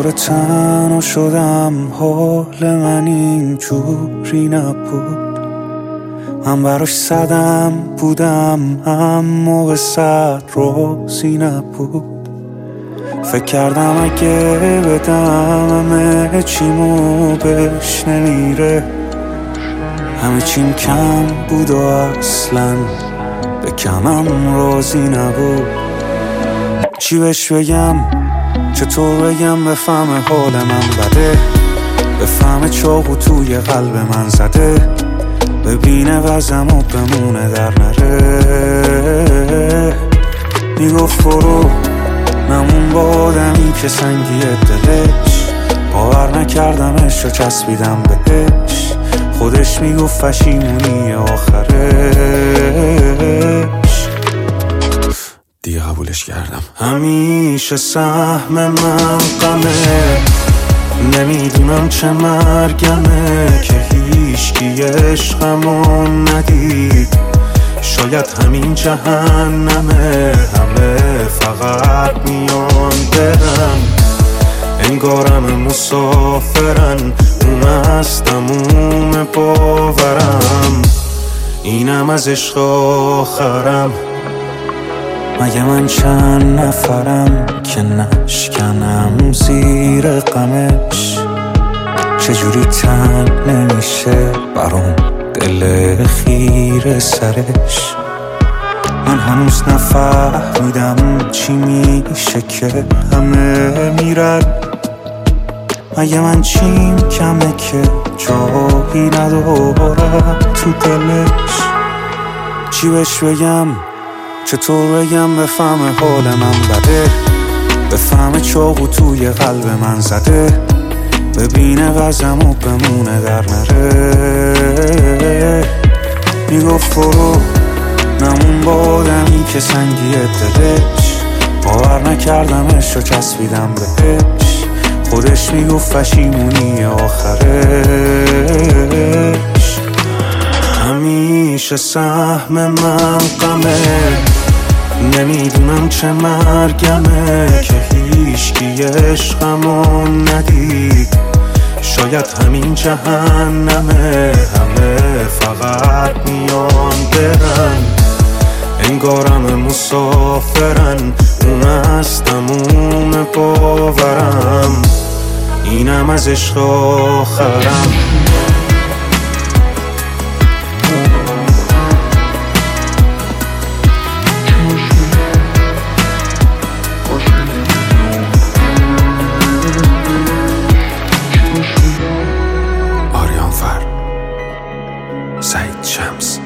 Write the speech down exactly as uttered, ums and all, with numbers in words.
دوباره تنها شدم، حال من اینجوری نبود. من براش صدم بودم اما به صد روزی نبود. فکر کردم اگه بدم همه چیمو بهش نمیره، همه چیم کم بود و اصلا به کمم راضی نبود. چی بهش بگم، چطور بگم بفهمه حال من بده، بفهمه چاقو توی قلب من زده، ببینه وزم و بمونه در نره. میگفت برو نمون با آدمی که سنگیه دلش، باور نکردمش و چسبیدم بهش. خودش میگفت پشیمونی آخرش، دیگه قبولش کردم. همیشه سهم من غمه، نمیدونم چه مرگمه که هیچکی عشقمو ندید. شاید همین جهنمه، همه فقط میان برن، انگارم مسافرن، اون از تموم باورم، اینم از عشق آخرم. مگه من چند نفرم که نشکنم زیر غمش؟ چجوری تن نمیشه برام دل خیر سرش؟ من هنوز نفهمیدم چی میشه که همه میرن. مگه من چیم کمه که جایی ندارم تو دلش؟ چی بهش بگم، چطور بگم بفهمه حال من بده، بفهمه چاقو توی قلب من زده، ببینه وزم و بمونه در نره. میگفت برو نمون با آدمی که سنگیه دلش، باور نکردمش و چسبیدم بهش. خودش میگفت پشیمونی آخرش. همیشه سهم من غمه، نمیدونم چه مرگمه که هیچکی عشقمو ندید. شاید همین جهنمه، همه فقط میان برن، انگارم مسافرن، اون از تموم باورم، اینم از عشق آخرم. سعید شمس.